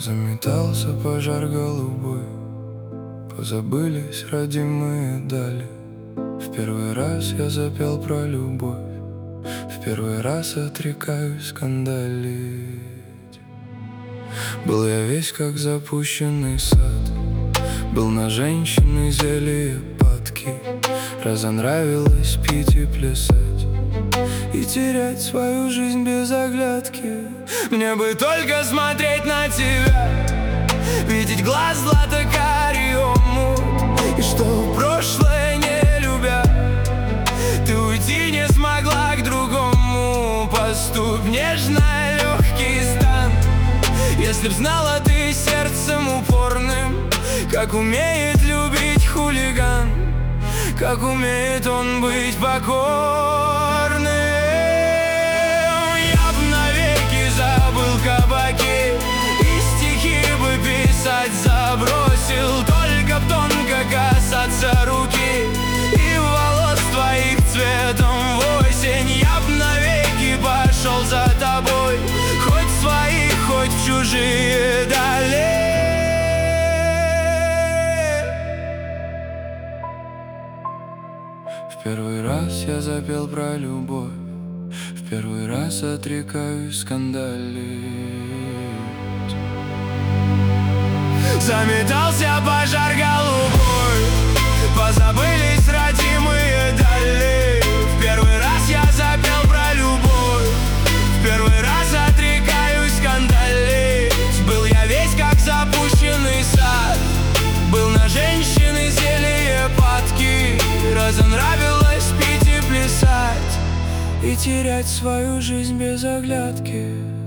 Заметался пожар голубой, позабылись родимые дали. В первый раз я запел про любовь, в первый раз отрекаюсь скандалить. Был я весь как запущенный сад, был на женщины зелье падки. Разонравилось пить и плясать, и терять свою жизнь без оглядки. Мне бы только смотреть на тебя, видеть глаз злато-карий омут, и что в прошлое не любя, ты уйти не смогла к другому. Поступь нежно, легкий стан, если б знала ты сердцем упорным, как умеет любить хулиган, как умеет он быть покорным. Я б навеки забыл кабаки, и стихи бы писать забросил, только б тонко касаться руки и волос твоих цветом в осень. Я б навеки пошел за тобой, хоть в свои, хоть в чужие дали. В первый раз я запел про любовь, в первый раз отрекаюсь скандалить. Заметался пожар голубой, позабылись родимые дали. В первый раз я запел про любовь, в первый раз отрекаюсь скандалить. Был я весь как запущенный сад, был на женщины зелье падки. Разонравилось пить и плясать, и терять свою жизнь без оглядки.